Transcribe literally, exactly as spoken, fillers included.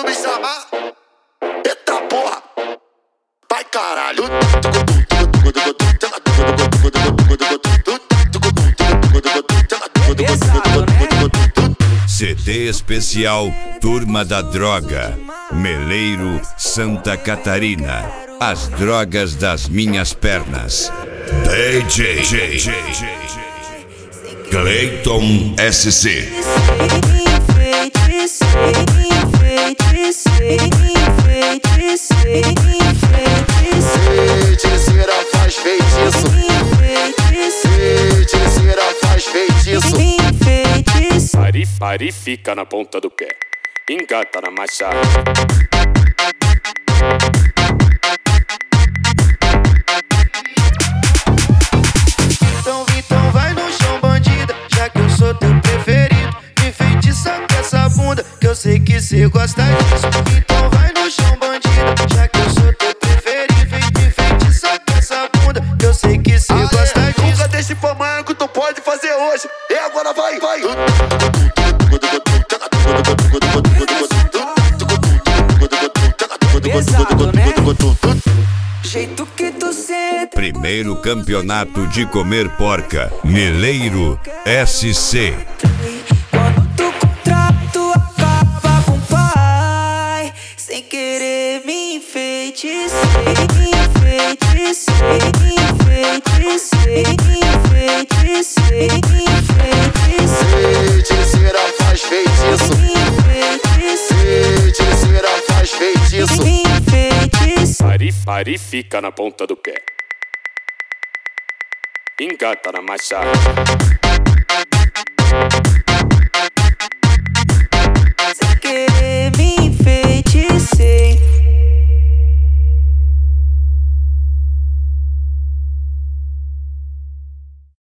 quando me chamar, eita porra, vai caralho. C D especial Turma da Droga, Meleiro, Santa Catarina. As drogas das minhas pernas. D J Clayton S C. Feiticeira faz feitiço. Feiticeira faz feitiço. Pari, pari, fica na ponta do pé. Engata na marcha. Então, então vai no chão, bandida, já que eu sou teu preferido. Me feitiça com essa bunda, que eu sei que cê gosta disso. Então vai no chão, bandida, já que eu sou teu preferido. Me feitiça com essa bunda, que eu sei que cê gosta disso. Nunca deixe pra amanhã que tu pode fazer hoje. E agora vai, vai. Pesado, né? Jeito que tu senta. Primeiro campeonato de comer porca, Meleiro S C. Quando tu contrato acaba com o pai, sem querer me enfeitice, enfeitice, enfeitice, enfeitice, enfeitice. Feiticeira faz feitiço. Feiticeira faz feitiço. Pari, pari, fica na ponta do pé. Engata na marcha.